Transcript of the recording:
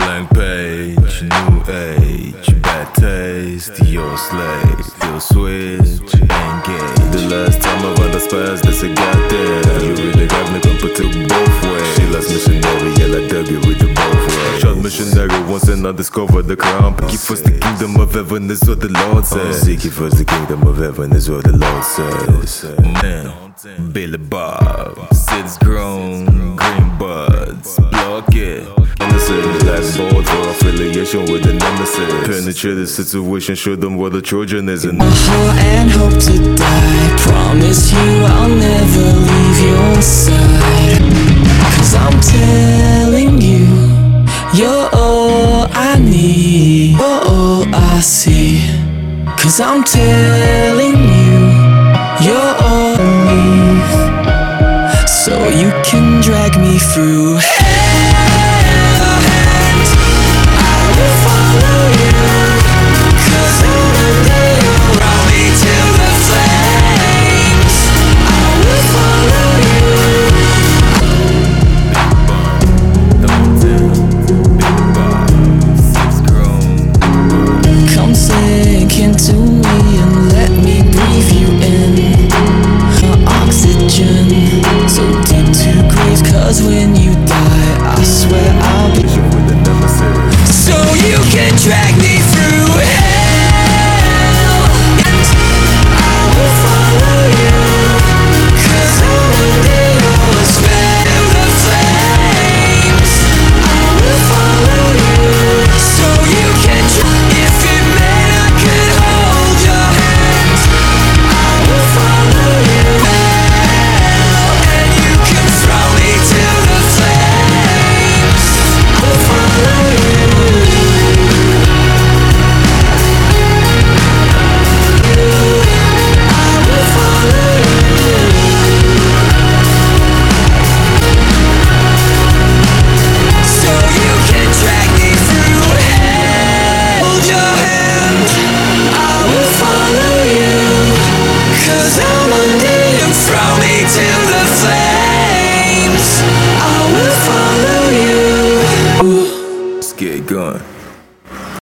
Blank page, new age, bad taste, your slave, still switch, engage. The last time I run the spaz, this I got there. You really got me gon' put it both ways. She loves missionary, yeah, like W with the both ways. Shot missionary once and I discovered the crown. Seek ye first the kingdom of heaven is what the Lord says. Seek ye first the kingdom of heaven is what the Lord says. Now, Billy Bob, seeds grown, green buds, block it. Innocent blackboard for affiliation with the nemesis. Penetrate the situation, show them what a Trojan is. My heart and hope to die. Promise you I'll never leave your side. Cause I'm telling you, you're all I need, you're all I see. Cause I'm telling you, you're all I need. So you can drag me through when you die, I swear I'll be with the nemesis. So you can drag me through hell, and I will follow you. Cause I'm under your spell. In the flames, I will follow you. So you can if it meant I could hold your hand, I will follow you. And you can throw me to Let's get going.